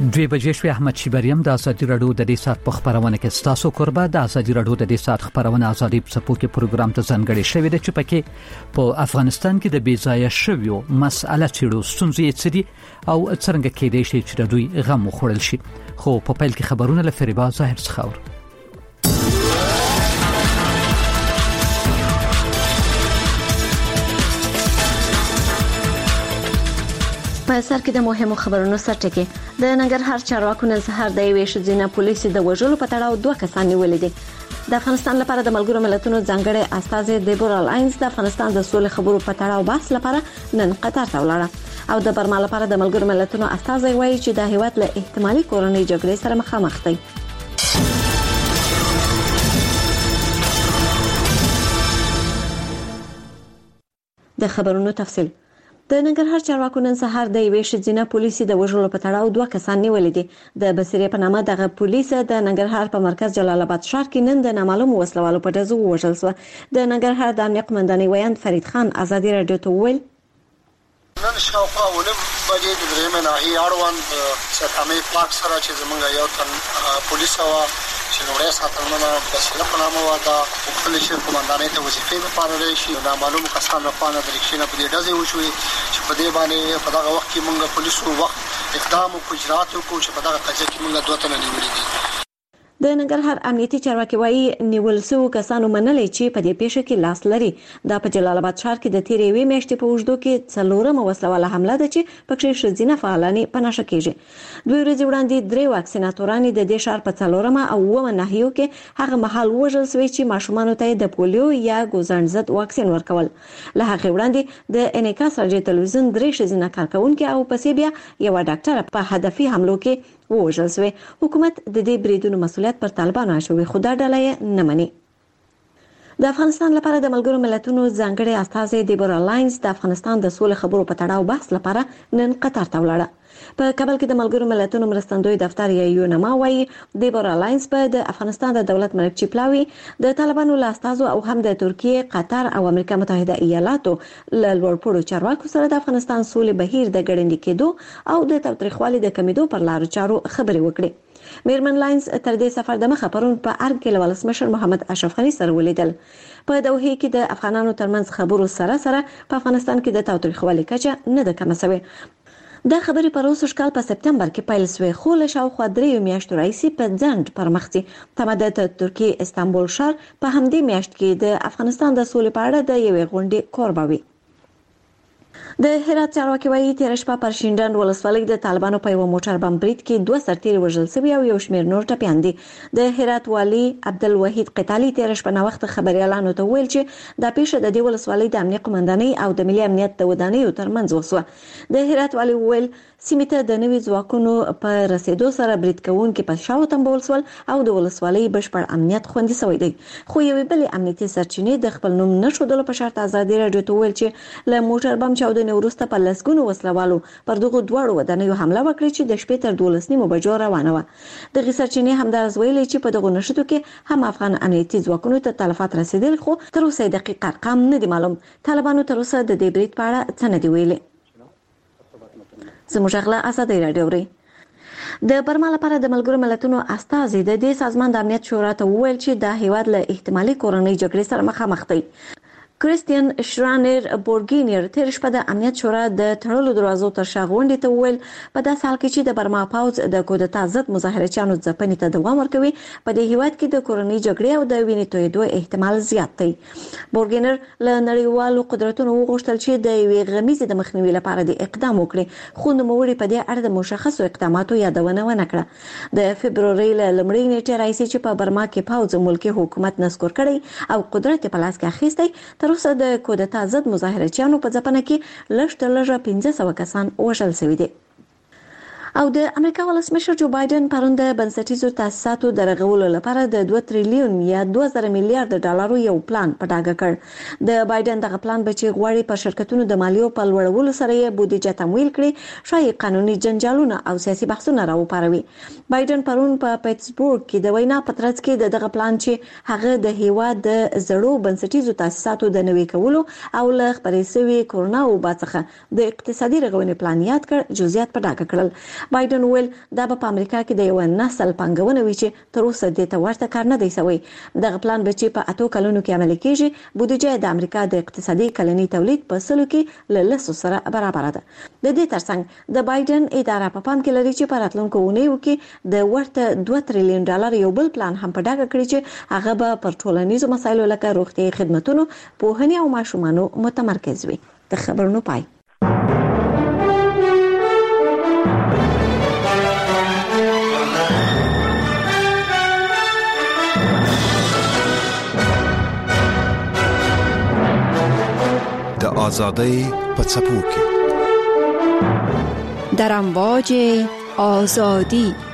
دوی بجې شوې. احمد شیبریم د ازادي رادیو د دې سات په خبرونه کې ستاسو قربا د ازادي رادیو د دې سات خبرونه ازادي په کې پروګرام ته ځانګړی شوی دی چې پکې په افغانستان کې د بیځایه شویو مسأله چیرو ستونزې چدي او څنګه کېدای شي چې دوی غم وخوړل شي. خو په پیل کې خبرونه له فریبا ظاهر څخه په سر کې د مهمو خبرونو سرټکی. د ننګرهار چارواکو نن سهار د یوې ښځینه پولیسو د وژلو په تړاو 2 کسان نیولي دي. د افغانستان لپاره د ملګرو ملتونو ځانګړی استازی دیبورا لاینز د افغانستان د سولې خبرو په تړاو بحث لپاره نن قطر ته ولاړه او د برما لپاره د ملګرو ملتونو استازی وایي چې د هیواد له احتمالي کورنۍ جګړې سره مخامخ دی. د خبرونو تفصیل. د ننګرهار چارواکو نن سهار د یوې ښځینه پولیسو د وژلو په تړاو 2 کسان نیولي دي. د بصیرې په نامه دغه پولیس د ننګرهار په مرکز جلال آباد ښار کې نن د نامعلومو وسلوالو په ډزو وژل شو. د ننګرهار د امنیت قومندانۍ ویاند فرید خان ازادي رادیو ته وویل نن شاوخوا ولم بجې د درېمه ناحیې اړوند ساتمې پاک سره چې زمونږ یو تن پولیس او چې نوړې ساتلمنه بصیرې په نامه ودا خپل شي قومندانۍ ته وظیفې لپاره راشي. نامعلوم کسان په خانه د رښتینه په دې ډزې وشوي چې په دې باندې په دغه وخت کې موږ پولیسو وخت اقدام او اجرات وکړو چې په دغه قضیه کې موږ 2 تنه نیولې دي. د ننګرهار امنیتي چارواکي وایي نیول شوو کسانو منلي چې په دې پیښه کې لاس لري. دا په جلال آباد ښار کې د تیرې وې میاشتې په وژدو کې 4مه وسلواله حمله ده چې پکې ښځینه فعالانې په نشه کېږي. 2 ورځې وړاندې 3 واکسیناتورانې د دې ښار په 4مه او 9مه ناحیو کې هغه مهال وژل شوي چې ماشومانو ته د پولیو یا ګوزڼ ضد واکسین ورکول. له هغې وړاندې د انعکاس راډیو تلویزیون 3 ښځینه کارکونکي او پسې بیا یو ډاکټر په هدفي حملو کې وژل شوی. حکومت د دې بریدونو مسؤلیت پر طالبانو اچوي خو دا ډله یې نه مني. د افغانستان لپاره د ملګرو ملتونو ځانګړی استازی دیبورا لاینز د افغانستان د سولې خبرو په تړاو بحث لپاره نن قطر ته ولاړه. په کابل کې د ملګرو ملتونو مرستندوی دفتر یونما وایي دیبورا لاینز په د افغانستان د دولت ملک چپلاوي د طالبانو له استازو او هم د ترکیه، قطر او امریکا متحده ایالاتو له لوړپوړو چارواکو سره د افغانستان سولې بهیر د ګړندي کېدو او د تاوتریخوالي د کمیدو پر لارو چارو خبرې وکړي. میرمن لاینز تر دې سفر د مخه پرون په ارګ کې له ولسمشر محمد اشرف غني سره ولیدل. په دوحه کې د افغانانو ترمنځ خبرو سره په افغانستان کې د تاوتریخوالي کچه نه ده کمه شوې. دا خبرې په روس کال په سپتمبر کې پیل شوې خو له شاوخوا 3 میاشتو راځي په ځند پرمختي. تماده د ترکیه استانبول ښار په همدې میاشت کې د افغانستان د سولې په اړه د یوې غونډې کوربه وي. د هرات چارواکي وایي تیر شپه پر شینډنډ ولسوالۍ د طالبانو په یو موټر بم برید کې 2 سرتیري وژل شوي او یو شمېر نور ټپیان دي. د هرات والي عبدالوحید قتالي تیر شپه نوښت خبريالانو ته ویل چې دا پیښه د دې ولسوالۍ د امنیت قومندانۍ او د ملي امنیت د ودانیو ترمنځ وسوه. د هرات والي ویل سیمه ته د نوي ځواکونو په رسیدو سره برید کوونکي په شاو تنبول سول او د ولسوالۍ بشپړ امنیت خوندي شوی دی. خو یوې بلې امنیتي سرچینې د خپل نوم نشودلو په شرط ازادي رادیو ته ویل چې له موټر بم چاودنې وروسته په لسګونو وسلوالو پر دغه دواړو ودانیو حمله وکړه چې د شپې تر 12 بجو روانه و. د سرچینې همدارس ویلي چې په دغه نشټو کې هم افغان امنیتي ځواکونو ته تلفات رسیدل خو تر اوسه دقیق ارقام نه دي معلوم. طالبانو تر اوسه د دې برید په اړه څه نه دی ویلي. زموږ غلا ازادي رادیو ری د برما لپاره د ملګرو ملتونو استازي د دې سازمان د امنیت شورا ته وویل چې د هیواد له احتمالي کورنۍ جګړې سره مخامخ دی. کریستین شرانر بورګینیر تیر شپه د امنیت شورا د تړلو دروازو تر شا غونډې ته وویل په داسې حال کې چې د برما پاوځ د کودتا ضد مظاهرچیانو ځپنې ته دوام ورکوي په دې هیواد کې د کورنۍ جګړې او د وینې تویېدو احتمال زیات دی. بورګینر له نړیوالو قدرتونو وغوښتل چې د یوې غمیزې د مخنیوي لپاره د اقدام وکړي خو نوموړي په دې اړه د مشخصو اقداماتو یادونه ونه کړه. د فبرورۍ له لومړۍ نیټې راځي چې په برما کې پاوځ ملکي حکومت نسکور کړی او قدرت په لاس کې اخیستی. تر اوسه د کودتا ضد مظاهرچیانو په ځپنه کې لږ تر لږه 1500 کسان وژل شوي دي. او د امریکا ولسمشر جو بایدن پرون د بنسټیزو تاسیساتو د رغولو لپاره د 2 تریلیون یا 2000 میلیارډ ډالرو یو پلان په ډاګه کړ. د بایدن دغه پلان به چې غواړي په شرکتونو د مالیو په لوړولو سره یې بودیجه تمویل کړي شایي قانوني جنجالونه او سیاسي بحثونه راوپاروي. بایدن پرون په پیټسبورګ کې د وینا په ترڅ کې دغه پلان چې هغه د هیواد د زړو بنسټیزو تاسیساتو د نوي کولو او له خپرې شوی کورونا وبا څخه د اقتصادي رغونې پلان یاد کړ جزئیات په ډاګه کړل. بایدن ویل دا په امریکا کې د یو نسل پنګونه وی چې تر اوسه د ته ورته کار نه دی شوی. دغه پلان به چې په 8 کلونو کې عملي کیږي. بودیجه د امریکا د اقتصادي کلنی تولید په سلو کې له 10 سره برابر ده. د دې ترڅنګ د بایدن اداره په پام کې لري چې په راتلونکو اونیو کې د ورته 2 تریلیون ډالر یو بل پلان هم په ډاګه کړی چې هغه به پر ټولنیزو مسایلو لکه روغتي خدماتو، پوهنې او ماشومانو متمرکز وي. د خبرونو پای. د آزادۍ په څپو کې در امواج آزادی